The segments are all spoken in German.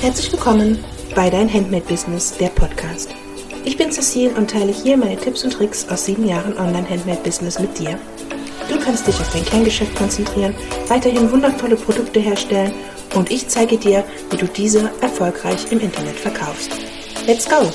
Herzlich willkommen bei Dein Handmade Business, der Podcast. Ich bin Cecile und teile hier meine Tipps und Tricks aus 7 Jahren Online-Handmade-Business mit dir. Du kannst dich auf dein Kerngeschäft konzentrieren, weiterhin wundervolle Produkte herstellen und ich zeige dir, wie du diese erfolgreich im Internet verkaufst. Let's go!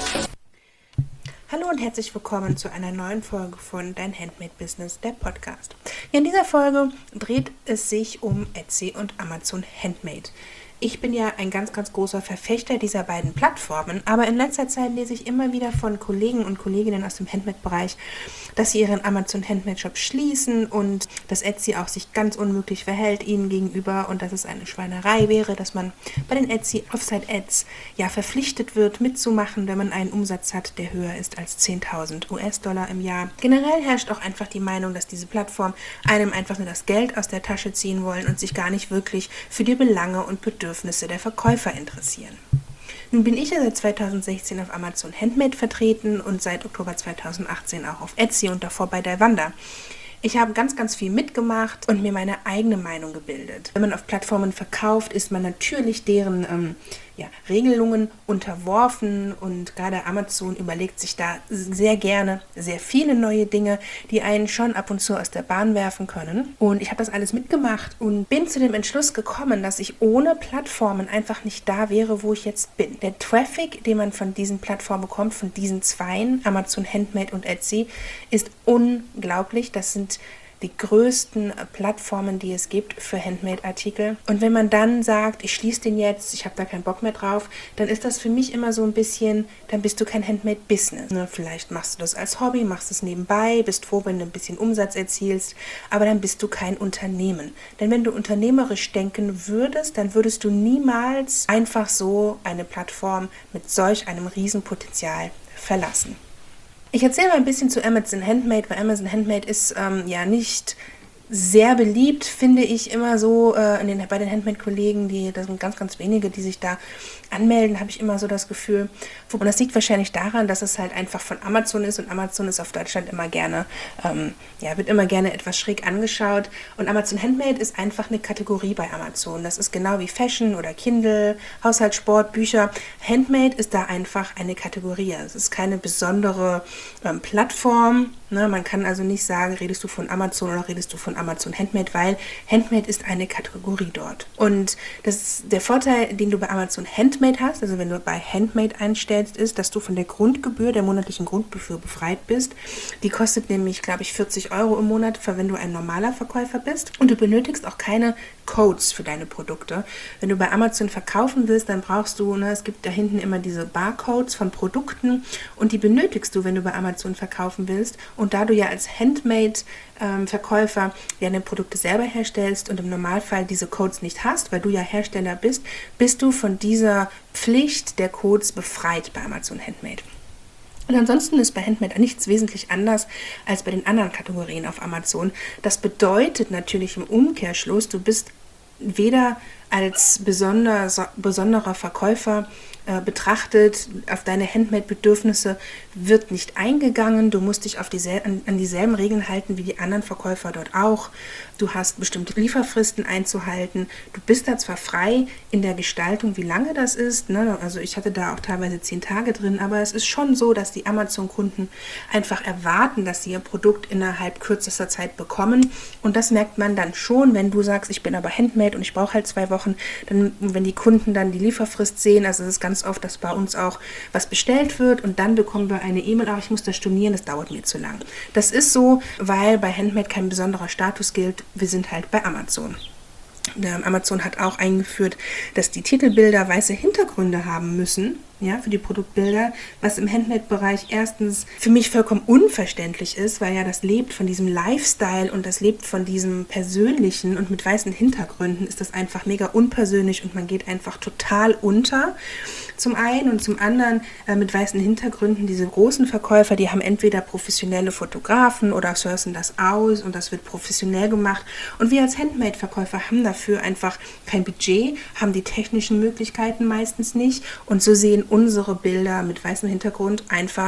Hallo und herzlich willkommen zu einer neuen Folge von Dein Handmade Business, der Podcast. In dieser Folge dreht es sich um Etsy und Amazon Handmade. Ich bin ja ein ganz, ganz großer Verfechter dieser beiden Plattformen, aber in letzter Zeit lese ich immer wieder von Kollegen und Kolleginnen aus dem Handmade-Bereich, dass sie ihren Amazon Handmade-Shop schließen und dass Etsy auch sich ganz unmöglich verhält ihnen gegenüber und dass es eine Schweinerei wäre, dass man bei den Etsy Offsite-Ads ja verpflichtet wird, mitzumachen, wenn man einen Umsatz hat, der höher ist als 10.000 US-Dollar im Jahr. Generell herrscht auch einfach die Meinung, dass diese Plattform einem einfach nur das Geld aus der Tasche ziehen wollen und sich gar nicht wirklich für die Belange und Bedürfnisse der Verkäufer interessieren. Nun bin ich ja seit 2016 auf Amazon Handmade vertreten und seit Oktober 2018 auch auf Etsy und davor bei Davanda. Ich habe ganz, ganz viel mitgemacht und mir meine eigene Meinung gebildet. Wenn man auf Plattformen verkauft, ist man natürlich deren Regelungen unterworfen und gerade Amazon überlegt sich da sehr gerne sehr viele neue Dinge, die einen schon ab und zu aus der Bahn werfen können. Und ich habe das alles mitgemacht und bin zu dem Entschluss gekommen, dass ich ohne Plattformen einfach nicht da wäre, wo ich jetzt bin. Der Traffic, den man von diesen Plattformen bekommt, von diesen zweien, Amazon Handmade und Etsy, ist unglaublich. Das sind die größten Plattformen, die es gibt für Handmade-Artikel. Und wenn man dann sagt, ich schließe den jetzt, ich habe da keinen Bock mehr drauf, dann ist das für mich immer so ein bisschen, dann bist du kein Handmade-Business. Ne? Vielleicht machst du das als Hobby, machst es nebenbei, bist froh, wenn du ein bisschen Umsatz erzielst, aber dann bist du kein Unternehmen. Denn wenn du unternehmerisch denken würdest, dann würdest du niemals einfach so eine Plattform mit solch einem Riesenpotenzial verlassen. Ich erzähle mal ein bisschen zu Amazon Handmade, weil Amazon Handmade ist nicht sehr beliebt, finde ich immer so bei den Handmade-Kollegen, das sind ganz, ganz wenige, die sich da anmelden, habe ich immer so das Gefühl. Und das liegt wahrscheinlich daran, dass es halt einfach von Amazon ist und Amazon ist auf Deutschland immer gerne, wird immer gerne etwas schräg angeschaut. Und Amazon Handmade ist einfach eine Kategorie bei Amazon. Das ist genau wie Fashion oder Kindle, Haushalt, Sport, Bücher. Handmade ist da einfach eine Kategorie. Es ist keine besondere Plattform. Ne? Man kann also nicht sagen, redest du von Amazon oder redest du von Amazon Handmade, weil Handmade ist eine Kategorie dort. Und das ist der Vorteil, den du bei Amazon Handmade hast, also wenn du bei Handmade einstellst, ist, dass du von der Grundgebühr, der monatlichen Grundgebühr befreit bist. Die kostet nämlich, glaube ich, 40 € im Monat, wenn du ein normaler Verkäufer bist. Und du benötigst auch keine Codes für deine Produkte. Wenn du bei Amazon verkaufen willst, dann brauchst du, es gibt da hinten immer diese Barcodes von Produkten und die benötigst du, wenn du bei Amazon verkaufen willst. Und da du ja als Handmade-Verkäufer deine Produkte selber herstellst und im Normalfall diese Codes nicht hast, weil du ja Hersteller bist, bist du von dieser Pflicht der Codes befreit bei Amazon Handmade. Und ansonsten ist bei Handmade nichts wesentlich anders als bei den anderen Kategorien auf Amazon. Das bedeutet natürlich im Umkehrschluss, du bist weder als besonderer Verkäufer betrachtet, auf deine Handmade-Bedürfnisse wird nicht eingegangen, du musst dich an dieselben Regeln halten wie die anderen Verkäufer dort auch, du hast bestimmte Lieferfristen einzuhalten, du bist da zwar frei in der Gestaltung, wie lange das ist, ne? Also ich hatte da auch teilweise 10 Tage drin, aber es ist schon so, dass die Amazon-Kunden einfach erwarten, dass sie ihr Produkt innerhalb kürzester Zeit bekommen und das merkt man dann schon, wenn du sagst, ich bin aber Handmade und ich brauche halt 2 Wochen, dann, wenn die Kunden dann die Lieferfrist sehen, also es ist ganz oft, dass bei uns auch was bestellt wird und dann bekommen wir eine E-Mail, ich muss das stornieren, das dauert mir zu lang. Das ist so, weil bei Handmade kein besonderer Status gilt, wir sind halt bei Amazon. Amazon hat auch eingeführt, dass die Titelbilder weiße Hintergründe haben müssen, für die Produktbilder, was im Handmade-Bereich erstens für mich vollkommen unverständlich ist, weil ja das lebt von diesem Lifestyle und das lebt von diesem Persönlichen und mit weißen Hintergründen ist das einfach mega unpersönlich und man geht einfach total unter. Zum einen und zum anderen mit weißen Hintergründen, diese großen Verkäufer, die haben entweder professionelle Fotografen oder sourcen das aus und das wird professionell gemacht und wir als Handmade-Verkäufer haben dafür einfach kein Budget, haben die technischen Möglichkeiten meistens nicht und so sehen unsere Bilder mit weißem Hintergrund einfach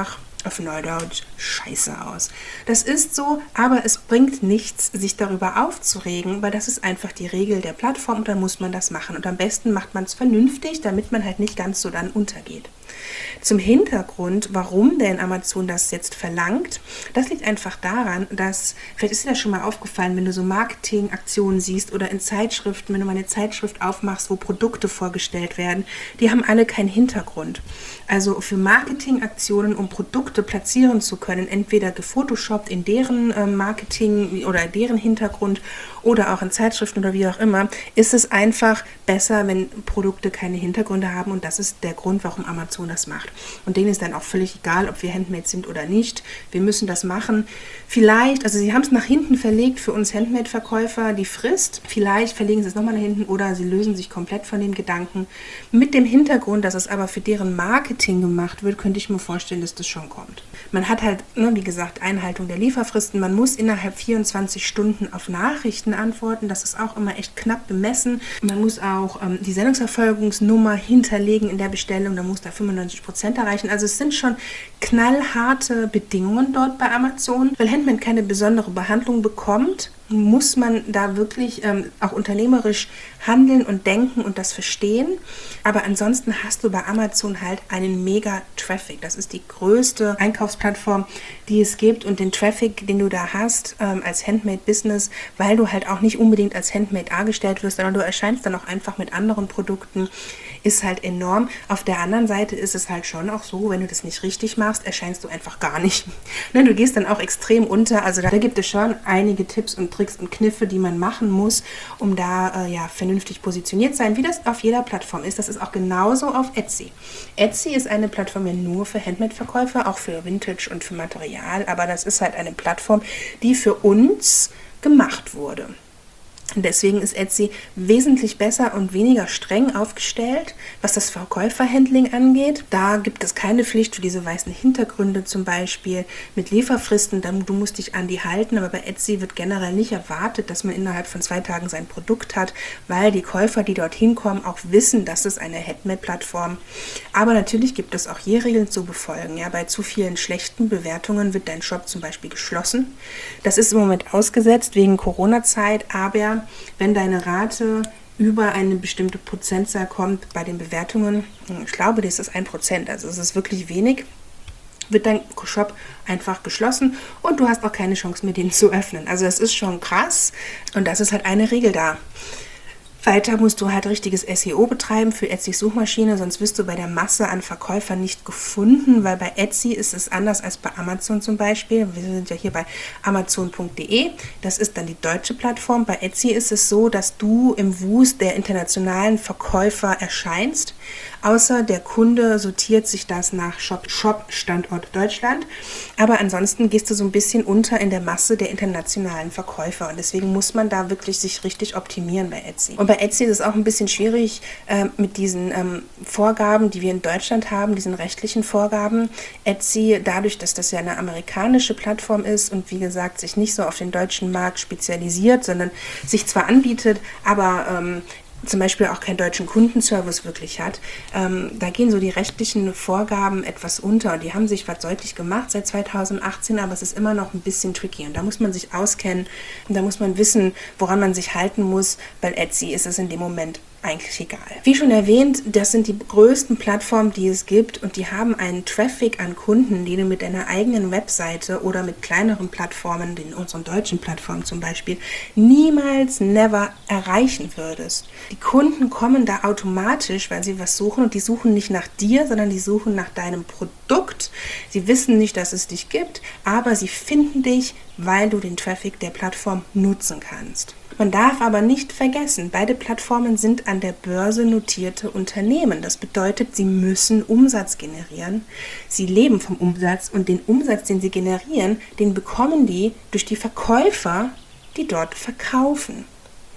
auf Neudeutsch scheiße aus. Das ist so, aber es bringt nichts, sich darüber aufzuregen, weil das ist einfach die Regel der Plattform und dann muss man das machen. Und am besten macht man es vernünftig, damit man halt nicht ganz so dann untergeht. Zum Hintergrund, warum denn Amazon das jetzt verlangt, das liegt einfach daran, dass, vielleicht ist dir das schon mal aufgefallen, wenn du so Marketingaktionen siehst oder in Zeitschriften, wenn du mal eine Zeitschrift aufmachst, wo Produkte vorgestellt werden, die haben alle keinen Hintergrund. Also für Marketingaktionen, um Produkte platzieren zu können, entweder gefotoshoppt in deren Marketing oder deren Hintergrund oder auch in Zeitschriften oder wie auch immer, ist es einfach besser, wenn Produkte keine Hintergründe haben und das ist der Grund, warum Amazon das macht. Und denen ist dann auch völlig egal, ob wir Handmade sind oder nicht. Wir müssen das machen. Vielleicht, also sie haben es nach hinten verlegt für uns Handmade-Verkäufer, die Frist. Vielleicht verlegen sie es nochmal nach hinten oder sie lösen sich komplett von dem Gedanken. Mit dem Hintergrund, dass es aber für deren Marketing gemacht wird, könnte ich mir vorstellen, dass das schon kommt. Man hat halt, wie gesagt, Einhaltung der Lieferfristen. Man muss innerhalb 24 Stunden auf Nachrichten antworten. Das ist auch immer echt knapp bemessen. Man muss auch die Sendungsverfolgungsnummer hinterlegen in der Bestellung. Da muss da 95% erreichen. Also es sind schon knallharte Bedingungen dort bei Amazon. Weil Handmade keine besondere Behandlung bekommt, muss man da wirklich auch unternehmerisch handeln und denken und das verstehen. Aber ansonsten hast du bei Amazon halt einen mega Traffic. Das ist die größte Einkaufsplattform, die es gibt. Und den Traffic, den du da hast als Handmade-Business, weil du halt auch nicht unbedingt als Handmade dargestellt wirst, sondern du erscheinst dann auch einfach mit anderen Produkten, ist halt enorm. Auf der anderen Seite ist es halt schon auch so, wenn du das nicht richtig machst, erscheinst du einfach gar nicht. Ne, du gehst dann auch extrem unter. Also da gibt es schon einige Tipps und Tricks und Kniffe, die man machen muss, um da vernünftig positioniert sein, wie das auf jeder Plattform ist. Das ist auch genauso auf Etsy. Etsy ist eine Plattform ja nur für Handmade-Verkäufer, auch für Vintage und für Material, aber das ist halt eine Plattform, die für uns gemacht wurde. Deswegen ist Etsy wesentlich besser und weniger streng aufgestellt, was das Verkäuferhandling angeht. Da gibt es keine Pflicht für diese weißen Hintergründe zum Beispiel mit Lieferfristen. Du musst dich an die halten, aber bei Etsy wird generell nicht erwartet, dass man innerhalb von 2 Tagen sein Produkt hat, weil die Käufer, die dorthin kommen, auch wissen, dass es eine Handmade-Plattform. Aber natürlich gibt es auch hier Regeln zu befolgen. Ja, bei zu vielen schlechten Bewertungen wird dein Shop zum Beispiel geschlossen. Das ist im Moment ausgesetzt wegen Corona-Zeit, aber wenn deine Rate über eine bestimmte Prozentzahl kommt bei den Bewertungen, ich glaube, das ist 1%, also es ist wirklich wenig, wird dein Shop einfach geschlossen und du hast auch keine Chance mehr, den zu öffnen. Also das ist schon krass und das ist halt eine Regel da. Weiter musst du halt richtiges SEO betreiben für Etsy Suchmaschine, sonst wirst du bei der Masse an Verkäufern nicht gefunden, weil bei Etsy ist es anders als bei Amazon zum Beispiel. Wir sind ja hier bei amazon.de, das ist dann die deutsche Plattform. Bei Etsy ist es so, dass du im Wust der internationalen Verkäufer erscheinst, außer der Kunde sortiert sich das nach Shop-Standort Deutschland, aber ansonsten gehst du so ein bisschen unter in der Masse der internationalen Verkäufer und deswegen muss man da wirklich sich richtig optimieren bei Etsy. Und bei Etsy ist es auch ein bisschen schwierig mit diesen Vorgaben, die wir in Deutschland haben, diesen rechtlichen Vorgaben. Etsy, dadurch, dass das ja eine amerikanische Plattform ist und wie gesagt sich nicht so auf den deutschen Markt spezialisiert, sondern sich zwar anbietet, aber zum Beispiel auch keinen deutschen Kundenservice wirklich hat, da gehen so die rechtlichen Vorgaben etwas unter und die haben sich was deutlich gemacht seit 2018, aber es ist immer noch ein bisschen tricky und da muss man sich auskennen und da muss man wissen, woran man sich halten muss, weil Etsy ist es in dem Moment eigentlich egal. Wie schon erwähnt, das sind die größten Plattformen, die es gibt und die haben einen Traffic an Kunden, den du mit deiner eigenen Webseite oder mit kleineren Plattformen, in unseren deutschen Plattformen zum Beispiel, niemals, never erreichen würdest. Die Kunden kommen da automatisch, weil sie was suchen und die suchen nicht nach dir, sondern die suchen nach deinem Produkt. Sie wissen nicht, dass es dich gibt, aber sie finden dich, weil du den Traffic der Plattform nutzen kannst. Man darf aber nicht vergessen, beide Plattformen sind an der Börse notierte Unternehmen. Das bedeutet, sie müssen Umsatz generieren. Sie leben vom Umsatz und den Umsatz, den sie generieren, den bekommen die durch die Verkäufer, die dort verkaufen.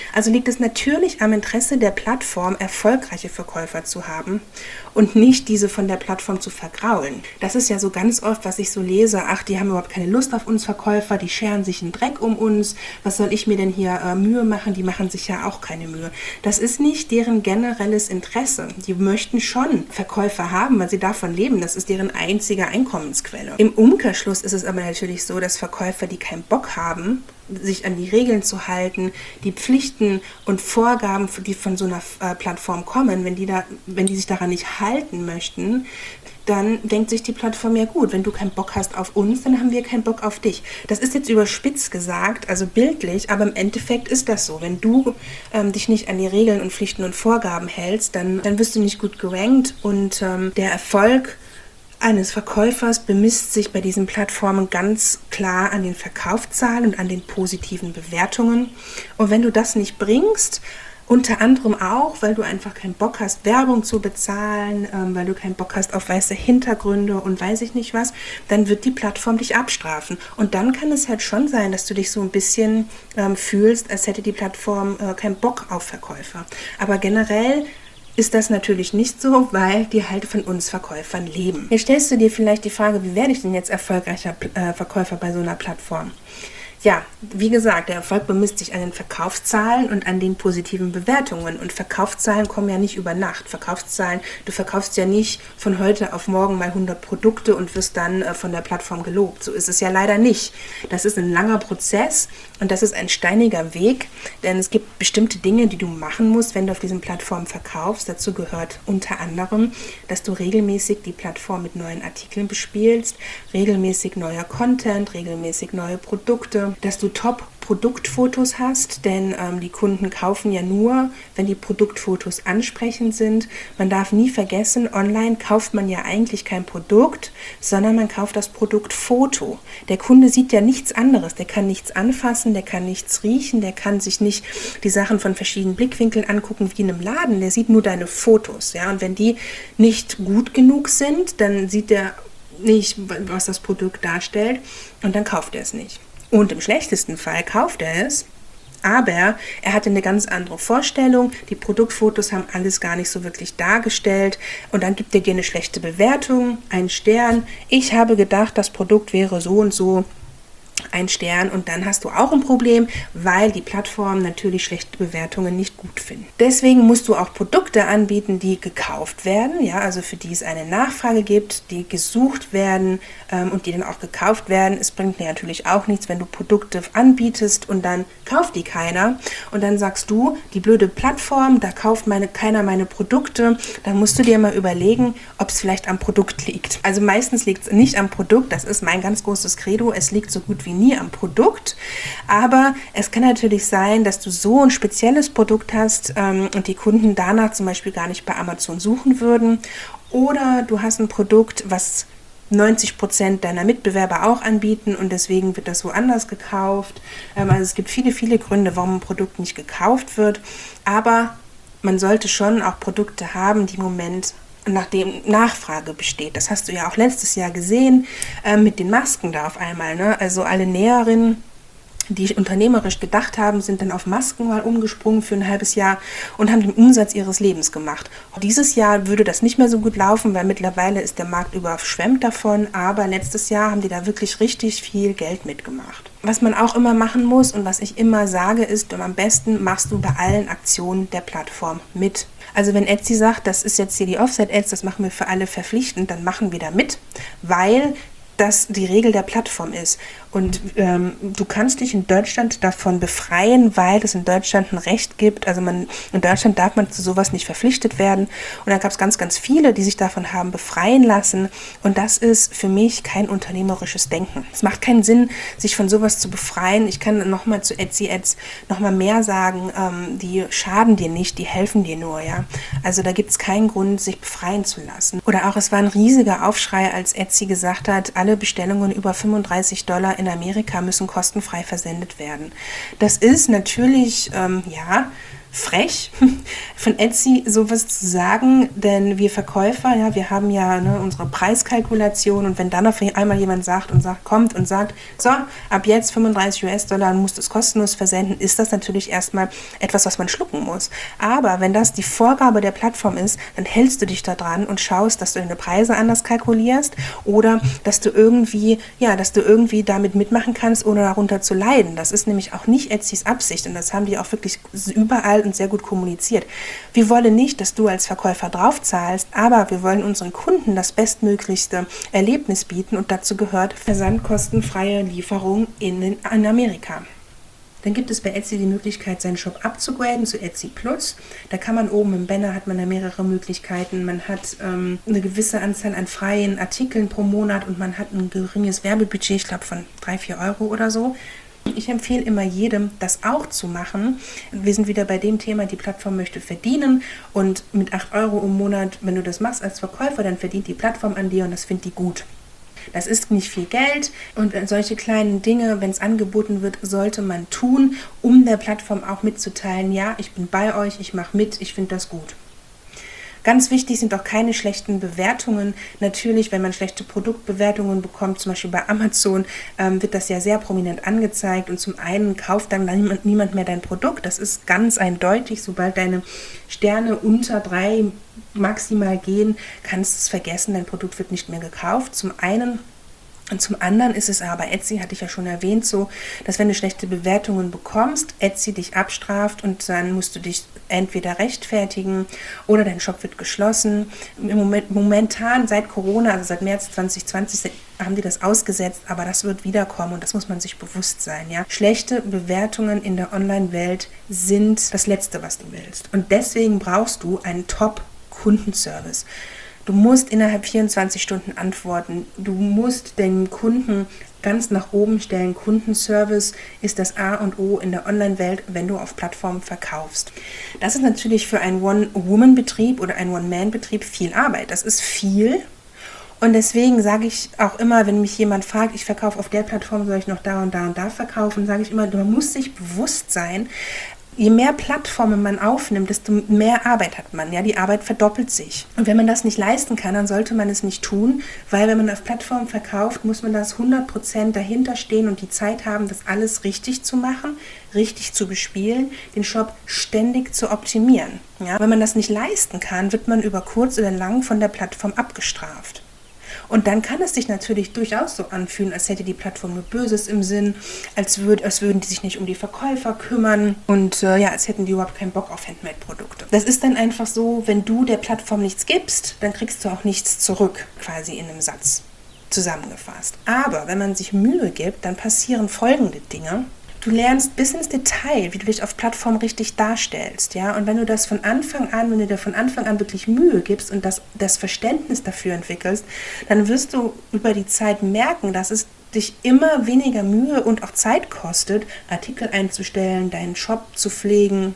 Also liegt es natürlich am Interesse der Plattform, erfolgreiche Verkäufer zu haben und nicht diese von der Plattform zu vergraulen. Das ist ja so ganz oft, was ich so lese, ach, die haben überhaupt keine Lust auf uns Verkäufer, die scheren sich einen Dreck um uns, was soll ich mir denn hier Mühe machen, die machen sich ja auch keine Mühe. Das ist nicht deren generelles Interesse. Die möchten schon Verkäufer haben, weil sie davon leben, das ist deren einzige Einkommensquelle. Im Umkehrschluss ist es aber natürlich so, dass Verkäufer, die keinen Bock haben, sich an die Regeln zu halten, die Pflichten und Vorgaben, die von so einer Plattform kommen, wenn die sich daran nicht halten möchten, dann denkt sich die Plattform, ja gut, wenn du keinen Bock hast auf uns, dann haben wir keinen Bock auf dich. Das ist jetzt überspitzt gesagt, also bildlich, aber im Endeffekt ist das so. Wenn du dich nicht an die Regeln und Pflichten und Vorgaben hältst, dann wirst du nicht gut gerankt und der Erfolg eines Verkäufers bemisst sich bei diesen Plattformen ganz klar an den Verkaufszahlen und an den positiven Bewertungen. Und wenn du das nicht bringst, unter anderem auch, weil du einfach keinen Bock hast, Werbung zu bezahlen, weil du keinen Bock hast auf weiße Hintergründe und weiß ich nicht was, dann wird die Plattform dich abstrafen. Und dann kann es halt schon sein, dass du dich so ein bisschen fühlst, als hätte die Plattform keinen Bock auf Verkäufer. Aber generell ist das natürlich nicht so, weil die halt von uns Verkäufern leben. Jetzt stellst du dir vielleicht die Frage, wie werde ich denn jetzt erfolgreicher Verkäufer bei so einer Plattform? Ja, wie gesagt, der Erfolg bemisst sich an den Verkaufszahlen und an den positiven Bewertungen. Und Verkaufszahlen kommen ja nicht über Nacht. Verkaufszahlen, du verkaufst ja nicht von heute auf morgen mal 100 Produkte und wirst dann von der Plattform gelobt. So ist es ja leider nicht. Das ist ein langer Prozess und das ist ein steiniger Weg, denn es gibt bestimmte Dinge, die du machen musst, wenn du auf diesen Plattformen verkaufst. Dazu gehört unter anderem, dass du regelmäßig die Plattform mit neuen Artikeln bespielst, regelmäßig neuer Content, regelmäßig neue Produkte, dass du Top-Produktfotos hast, denn die Kunden kaufen ja nur, wenn die Produktfotos ansprechend sind. Man darf nie vergessen, online kauft man ja eigentlich kein Produkt, sondern man kauft das Produktfoto. Der Kunde sieht ja nichts anderes, der kann nichts anfassen, der kann nichts riechen, der kann sich nicht die Sachen von verschiedenen Blickwinkeln angucken wie in einem Laden, der sieht nur deine Fotos. Ja? Und wenn die nicht gut genug sind, dann sieht er nicht, was das Produkt darstellt und dann kauft er es nicht. Und im schlechtesten Fall kauft er es, aber er hatte eine ganz andere Vorstellung. Die Produktfotos haben alles gar nicht so wirklich dargestellt und dann gibt er dir eine schlechte Bewertung, einen Stern. Ich habe gedacht, das Produkt wäre so und so. Ein Stern und dann hast du auch ein Problem, weil die Plattformen natürlich schlechte Bewertungen nicht gut finden. Deswegen musst du auch Produkte anbieten, die gekauft werden, ja, also für die es eine Nachfrage gibt, die gesucht werden und die dann auch gekauft werden. Es bringt mir natürlich auch nichts, wenn du Produkte anbietest und dann kauft die keiner und dann sagst du, die blöde Plattform, da kauft keiner meine Produkte, dann musst du dir mal überlegen, ob es vielleicht am Produkt liegt. Also meistens liegt es nicht am Produkt, das ist mein ganz großes Credo, es liegt so gut wie nie am Produkt, aber es kann natürlich sein, dass du so ein spezielles Produkt hast und die Kunden danach zum Beispiel gar nicht bei Amazon suchen würden oder du hast ein Produkt, was 90% deiner Mitbewerber auch anbieten und deswegen wird das woanders gekauft. Also es gibt viele, viele Gründe, warum ein Produkt nicht gekauft wird, aber man sollte schon auch Produkte haben, die im Moment nachdem Nachfrage besteht. Das hast du ja auch letztes Jahr gesehen mit den Masken da auf einmal. Ne? Also alle Näherinnen, die unternehmerisch gedacht haben, sind dann auf Masken mal umgesprungen für ein halbes Jahr und haben den Umsatz ihres Lebens gemacht. Dieses Jahr würde das nicht mehr so gut laufen, weil mittlerweile ist der Markt überschwemmt davon, aber letztes Jahr haben die da wirklich richtig viel Geld mitgemacht. Was man auch immer machen muss und was ich immer sage ist, am besten machst du bei allen Aktionen der Plattform mit. Also wenn Etsy sagt, das ist jetzt hier die Offset-Ads, das machen wir für alle verpflichtend, dann machen wir da mit, weil das die Regel der Plattform ist. Und du kannst dich in Deutschland davon befreien, weil es in Deutschland ein Recht gibt. Also in Deutschland darf man zu sowas nicht verpflichtet werden. Und da gab es ganz, ganz viele, die sich davon haben befreien lassen. Und das ist für mich kein unternehmerisches Denken. Es macht keinen Sinn, sich von sowas zu befreien. Ich kann nochmal zu Etsy Ads nochmal mehr sagen. Die schaden dir nicht, die helfen dir nur. Ja? Also da gibt es keinen Grund, sich befreien zu lassen. Oder auch, es war ein riesiger Aufschrei, als Etsy gesagt hat, alle Bestellungen über $35 in Amerika müssen kostenfrei versendet werden. Das ist natürlich, frech von Etsy sowas zu sagen, denn wir Verkäufer, ja, wir haben ja unsere Preiskalkulation und wenn dann auf einmal jemand kommt und sagt, so, ab jetzt 35 US-Dollar und musst es kostenlos versenden, ist das natürlich erstmal etwas, was man schlucken muss. Aber wenn das die Vorgabe der Plattform ist, dann hältst du dich da dran und schaust, dass du deine Preise anders kalkulierst oder dass du irgendwie damit mitmachen kannst, ohne darunter zu leiden. Das ist nämlich auch nicht Etsys Absicht und das haben die auch wirklich überall und sehr gut kommuniziert. Wir wollen nicht, dass du als Verkäufer drauf zahlst, aber wir wollen unseren Kunden das bestmöglichste Erlebnis bieten und dazu gehört versandkostenfreie Lieferung in Amerika. Dann gibt es bei Etsy die Möglichkeit, seinen Shop abzugraden zu Etsy Plus. Da kann man oben im Banner, hat man da mehrere Möglichkeiten. Man hat eine gewisse Anzahl an freien Artikeln pro Monat und man hat ein geringes Werbebudget, ich glaube von 3-4 Euro oder so. Ich empfehle immer jedem, das auch zu machen. Wir sind wieder bei dem Thema, die Plattform möchte verdienen und mit 8 Euro im Monat, wenn du das machst als Verkäufer, dann verdient die Plattform an dir und das findet die gut. Das ist nicht viel Geld und solche kleinen Dinge, wenn es angeboten wird, sollte man tun, um der Plattform auch mitzuteilen, ja, ich bin bei euch, ich mache mit, ich finde das gut. Ganz wichtig sind auch keine schlechten Bewertungen. Natürlich, wenn man schlechte Produktbewertungen bekommt, zum Beispiel bei Amazon, wird das ja sehr prominent angezeigt. Und zum einen kauft dann niemand mehr dein Produkt. Das ist ganz eindeutig. Sobald deine Sterne unter 3 maximal gehen, kannst du es vergessen. Dein Produkt wird nicht mehr gekauft. Zum einen. Und zum anderen ist es aber, Etsy hatte ich ja schon erwähnt, so, dass wenn du schlechte Bewertungen bekommst, Etsy dich abstraft und dann musst du dich entweder rechtfertigen oder dein Shop wird geschlossen. Momentan seit Corona, also seit März 2020, haben die das ausgesetzt, aber das wird wiederkommen und das muss man sich bewusst sein. Ja? Schlechte Bewertungen in der Online-Welt sind das Letzte, was du willst. Und deswegen brauchst du einen Top-Kundenservice. Du musst innerhalb 24 Stunden antworten. Du musst den Kunden ganz nach oben stellen. Kundenservice ist das A und O in der Online-Welt, wenn du auf Plattformen verkaufst. Das ist natürlich für einen One-Woman-Betrieb oder einen One-Man-Betrieb viel Arbeit. Das ist viel. Und deswegen sage ich auch immer, wenn mich jemand fragt, ich verkaufe auf der Plattform, soll ich noch da und da und da verkaufen, sage ich immer, man muss sich bewusst sein, je mehr Plattformen man aufnimmt, desto mehr Arbeit hat man. Ja, die Arbeit verdoppelt sich. Und wenn man das nicht leisten kann, dann sollte man es nicht tun, weil wenn man auf Plattformen verkauft, muss man das 100% dahinter stehen und die Zeit haben, das alles richtig zu machen, richtig zu bespielen, den Shop ständig zu optimieren. Ja, wenn man das nicht leisten kann, wird man über kurz oder lang von der Plattform abgestraft. Und dann kann es sich natürlich durchaus so anfühlen, als hätte die Plattform nur Böses im Sinn, als würden die sich nicht um die Verkäufer kümmern und als hätten die überhaupt keinen Bock auf Handmade-Produkte. Das ist dann einfach so, wenn du der Plattform nichts gibst, dann kriegst du auch nichts zurück, quasi in einem Satz zusammengefasst. Aber wenn man sich Mühe gibt, dann passieren folgende Dinge. Du lernst bis ins Detail, wie du dich auf Plattformen richtig darstellst, ja. Und wenn du dir von Anfang an wirklich Mühe gibst und das Verständnis dafür entwickelst, dann wirst du über die Zeit merken, dass es dich immer weniger Mühe und auch Zeit kostet, Artikel einzustellen, deinen Shop zu pflegen.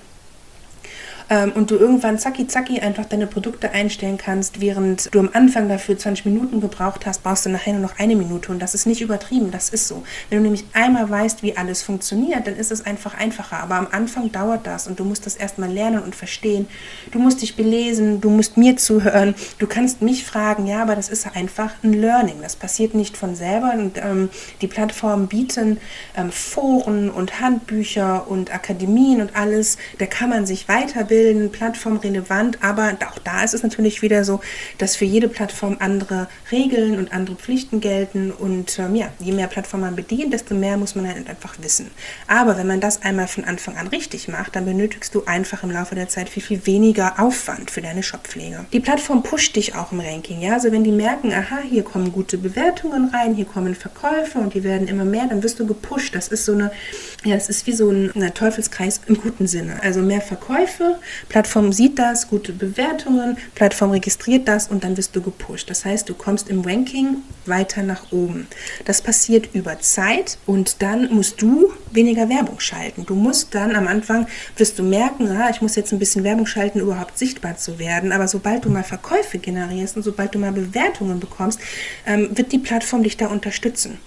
Und du irgendwann zacki einfach deine Produkte einstellen kannst, während du am Anfang dafür 20 Minuten gebraucht hast, brauchst du nachher nur noch 1 Minute und das ist nicht übertrieben, das ist so. Wenn du nämlich einmal weißt, wie alles funktioniert, dann ist es einfach einfacher, aber am Anfang dauert das und du musst das erstmal lernen und verstehen. Du musst dich belesen, du musst mir zuhören, du kannst mich fragen, ja, aber das ist einfach ein Learning, das passiert nicht von selber und die Plattformen bieten Foren und Handbücher und Akademien und alles, da kann man sich weiterbilden, plattformrelevant, aber auch da ist es natürlich wieder so, dass für jede Plattform andere Regeln und andere Pflichten gelten und je mehr Plattformen man bedient, desto mehr muss man halt einfach wissen. Aber wenn man das einmal von Anfang an richtig macht, dann benötigst du einfach im Laufe der Zeit viel, viel weniger Aufwand für deine Shoppflege. Die Plattform pusht dich auch im Ranking, ja, also wenn die merken, aha, hier kommen gute Bewertungen rein, hier kommen Verkäufe und die werden immer mehr, dann wirst du gepusht. Das ist das ist wie so ein Teufelskreis im guten Sinne. Also mehr Verkäufe, Plattform sieht das, gute Bewertungen, Plattform registriert das und dann wirst du gepusht. Das heißt, du kommst im Ranking weiter nach oben. Das passiert über Zeit und dann musst du weniger Werbung schalten. Du musst dann am Anfang, wirst du merken, ich muss jetzt ein bisschen Werbung schalten, überhaupt sichtbar zu werden. Aber sobald du mal Verkäufe generierst und sobald du mal Bewertungen bekommst, wird die Plattform dich da unterstützen.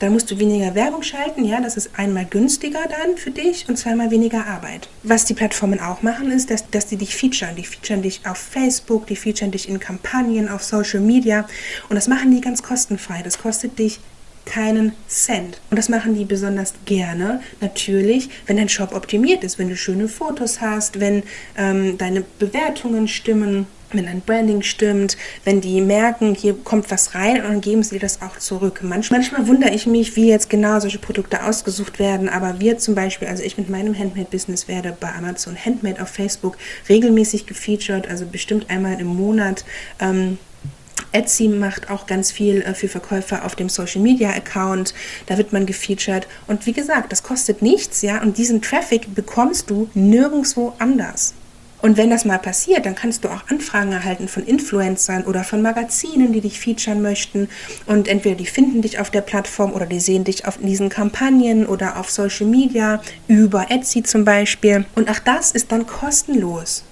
dann musst du weniger Werbung schalten, ja, das ist einmal günstiger dann für dich und zweimal weniger Arbeit. Was die Plattformen auch machen, ist, dass die dich featuren. Die featuren dich auf Facebook, die featuren dich in Kampagnen, auf Social Media und das machen die ganz kostenfrei. Das kostet dich keinen Cent. Und das machen die besonders gerne, natürlich, wenn dein Shop optimiert ist, wenn du schöne Fotos hast, wenn deine Bewertungen stimmen, wenn dein Branding stimmt, wenn die merken, hier kommt was rein und dann geben sie dir das auch zurück. Manchmal wundere ich mich, wie jetzt genau solche Produkte ausgesucht werden, aber wir zum Beispiel, also ich mit meinem Handmade-Business werde bei Amazon Handmade auf Facebook regelmäßig gefeatured, also bestimmt einmal im Monat. Etsy macht auch ganz viel für Verkäufer auf dem Social Media Account, da wird man gefeatured und wie gesagt, das kostet nichts, ja, und diesen Traffic bekommst du nirgendwo anders. Und wenn das mal passiert, dann kannst du auch Anfragen erhalten von Influencern oder von Magazinen, die dich featuren möchten. Und entweder die finden dich auf der Plattform oder die sehen dich auf diesen Kampagnen oder auf Social Media, über Etsy zum Beispiel. Und auch das ist dann kostenlos.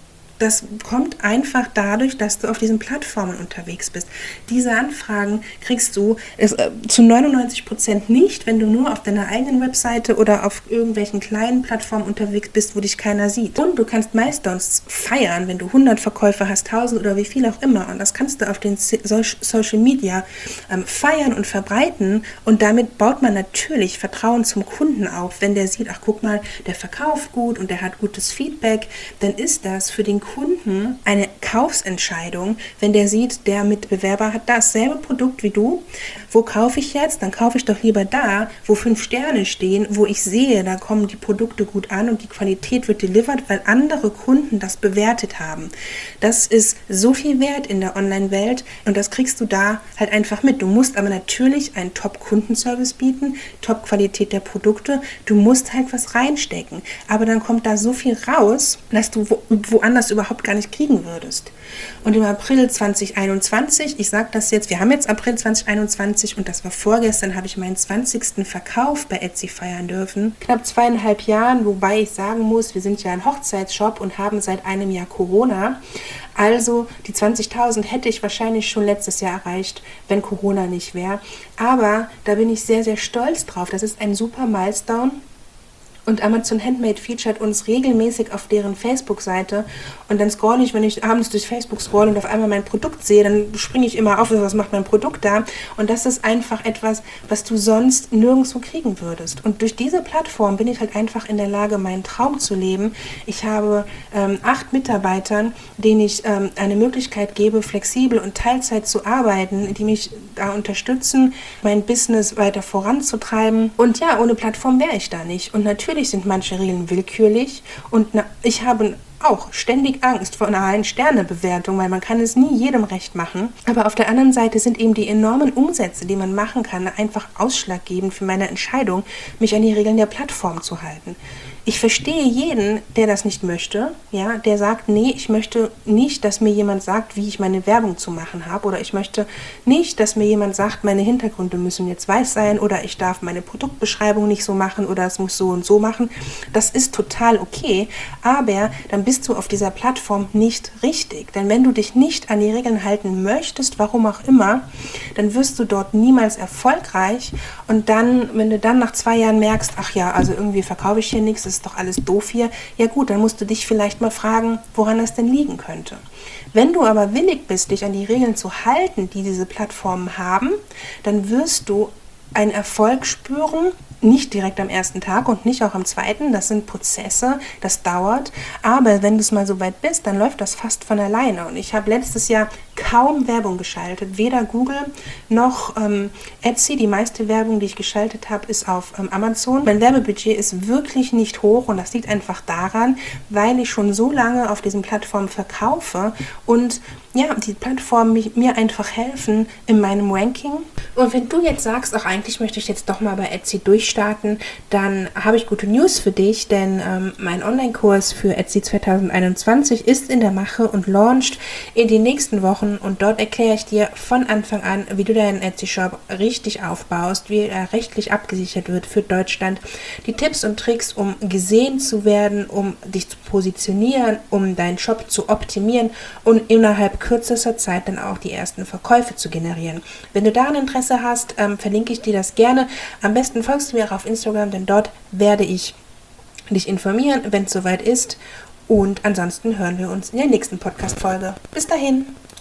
Das kommt einfach dadurch, dass du auf diesen Plattformen unterwegs bist. Diese Anfragen kriegst du zu 99% nicht, wenn du nur auf deiner eigenen Webseite oder auf irgendwelchen kleinen Plattformen unterwegs bist, wo dich keiner sieht. Und du kannst Milestones feiern, wenn du 100 Verkäufer hast, 1000 oder wie viel auch immer. Und das kannst du auf den Social Media feiern und verbreiten. Und damit baut man natürlich Vertrauen zum Kunden auf. Wenn der sieht, ach guck mal, der verkauft gut und der hat gutes Feedback, dann ist das für den Kunden eine Kaufsentscheidung, wenn der sieht, der Mitbewerber hat dasselbe Produkt wie du. Wo kaufe ich jetzt? Dann kaufe ich doch lieber da, wo 5 Sterne stehen, wo ich sehe, da kommen die Produkte gut an und die Qualität wird delivered, weil andere Kunden das bewertet haben. Das ist so viel wert in der Online-Welt und das kriegst du da halt einfach mit. Du musst aber natürlich einen Top-Kundenservice bieten, Top-Qualität der Produkte. Du musst halt was reinstecken. Aber dann kommt da so viel raus, dass du woanders überhaupt gar nicht kriegen würdest. Und im April 2021, ich sage das jetzt, wir haben jetzt April 2021 und das war vorgestern, habe ich meinen 20. Verkauf bei Etsy feiern dürfen. Knapp 2,5 Jahren, wobei ich sagen muss, wir sind ja ein Hochzeitsshop und haben seit einem Jahr Corona. Also die 20.000 hätte ich wahrscheinlich schon letztes Jahr erreicht, wenn Corona nicht wäre. Aber da bin ich sehr, sehr stolz drauf. Das ist ein super Milestone. Und Amazon Handmade featured uns regelmäßig auf deren Facebook-Seite und dann scrolle ich, wenn ich abends durch Facebook scrolle und auf einmal mein Produkt sehe, dann springe ich immer auf, was macht mein Produkt da? Und das ist einfach etwas, was du sonst nirgendwo kriegen würdest. Und durch diese Plattform bin ich halt einfach in der Lage, meinen Traum zu leben. Ich habe 8 Mitarbeitern, denen ich eine Möglichkeit gebe, flexibel und Teilzeit zu arbeiten, die mich da unterstützen, mein Business weiter voranzutreiben. Und ja, ohne Plattform wäre ich da nicht. Und natürlich sind manche Regeln willkürlich und ich habe auch ständig Angst vor einer 1-Sterne-Bewertung, weil man kann es nie jedem recht machen. Aber auf der anderen Seite sind eben die enormen Umsätze, die man machen kann, einfach ausschlaggebend für meine Entscheidung, mich an die Regeln der Plattform zu halten. Ich verstehe jeden, der das nicht möchte, ja, der sagt, nee, ich möchte nicht, dass mir jemand sagt, wie ich meine Werbung zu machen habe, oder ich möchte nicht, dass mir jemand sagt, meine Hintergründe müssen jetzt weiß sein oder ich darf meine Produktbeschreibung nicht so machen oder es muss so und so machen. Das ist total okay, aber dann bist du auf dieser Plattform nicht richtig. Denn wenn du dich nicht an die Regeln halten möchtest, warum auch immer, dann wirst du dort niemals erfolgreich und dann, wenn du dann nach 2 Jahren merkst, ach ja, also irgendwie verkaufe ich hier nichts, ist doch alles doof hier, ja gut, dann musst du dich vielleicht mal fragen, woran das denn liegen könnte. Wenn du aber willig bist, dich an die Regeln zu halten, die diese Plattformen haben, dann wirst du einen Erfolg spüren, nicht direkt am ersten Tag und nicht auch am zweiten, das sind Prozesse, das dauert, aber wenn du es mal so weit bist, dann läuft das fast von alleine und ich habe letztes Jahr kaum Werbung geschaltet, weder Google noch Etsy, die meiste Werbung, die ich geschaltet habe, ist auf Amazon. Mein Werbebudget ist wirklich nicht hoch und das liegt einfach daran, weil ich schon so lange auf diesen Plattformen verkaufe und ja, die Plattformen mir einfach helfen in meinem Ranking. Und wenn du jetzt sagst, ach eigentlich möchte ich jetzt doch mal bei Etsy durchschauen, durchstarten, dann habe ich gute News für dich, denn mein Online-Kurs für Etsy 2021 ist in der Mache und launcht in den nächsten Wochen und dort erkläre ich dir von Anfang an, wie du deinen Etsy-Shop richtig aufbaust, wie er rechtlich abgesichert wird für Deutschland, die Tipps und Tricks, um gesehen zu werden, um dich zu positionieren, um deinen Shop zu optimieren und innerhalb kürzester Zeit dann auch die ersten Verkäufe zu generieren. Wenn du daran Interesse hast, verlinke ich dir das gerne. Am besten folgst du mir auch auf Instagram, denn dort werde ich dich informieren, wenn es soweit ist. Und ansonsten hören wir uns in der nächsten Podcast-Folge. Bis dahin!